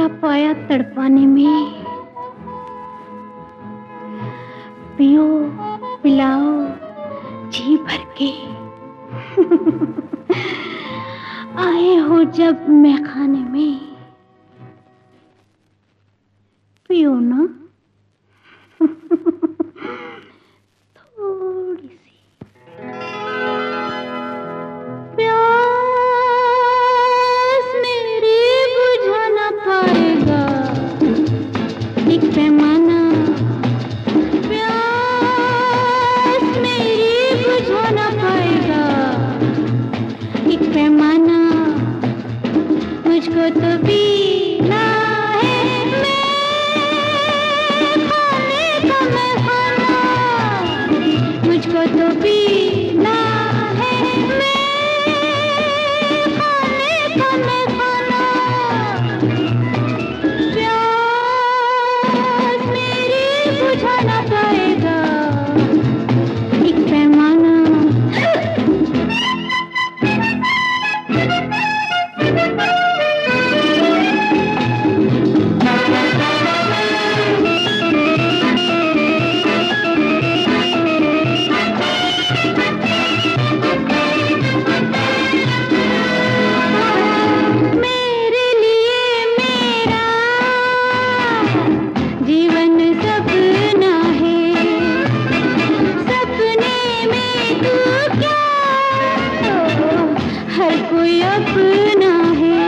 क्या पाया तड़पाने में। पियो पिलाओ जी भर के। आए हो जब मैं खाने में, पियो ना थोड़ी सी। प्यास मेरी बुझा ना पाएगा एक पैमाना। प्यास मेरी बुझा ना पाएगा एक पैमाना। मुझको तो पीना है मैं खाने का मैं खाना। मुझको तो पीना है मैं खाने का मैं खाना। प्यास मेरी बुझा ना पाएगा एक पैमाना। कोई अपना है,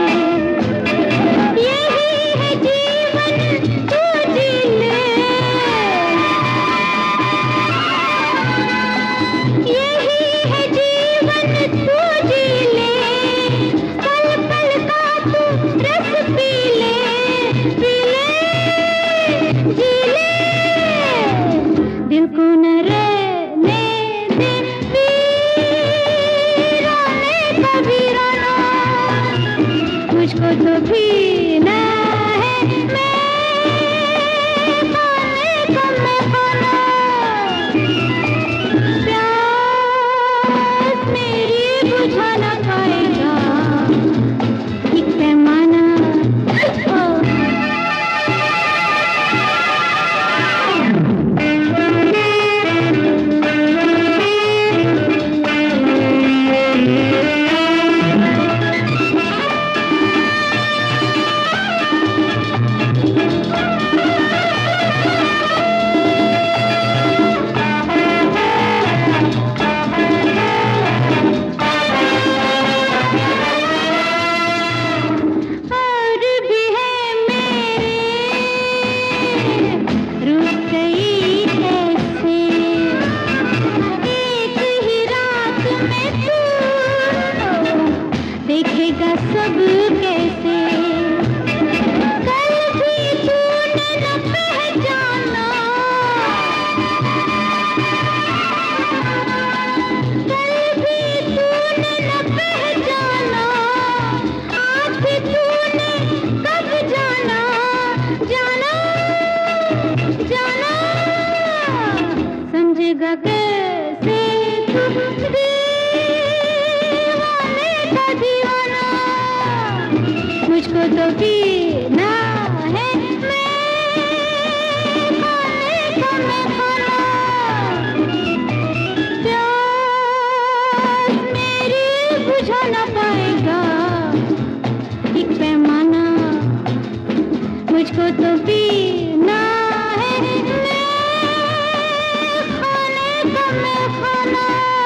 यही है जीवन तू जी ले। यही है जीवन तू जी ले। पल पल का तू रस पी ले, पी ले जी ले। दिल को न रहने दे मुझको तो पीना है मैं खाने का मैं खाना। प्यास मेरी बुझा ना पाएगा एक पैमाना। देखेगा सब कैसे, कल भी तूने न पहचाना। कल भी तूने न पहचाना, आज भी तूने कब जाना। जाना जाना समझेगा कैसे तू मुझको तो पीना है मैं खाने का मैं खाना। प्यास मेरी बुझा ना पाएगा एक पैमाना। मुझको तो पीना है मैं खाने का मैं खाना।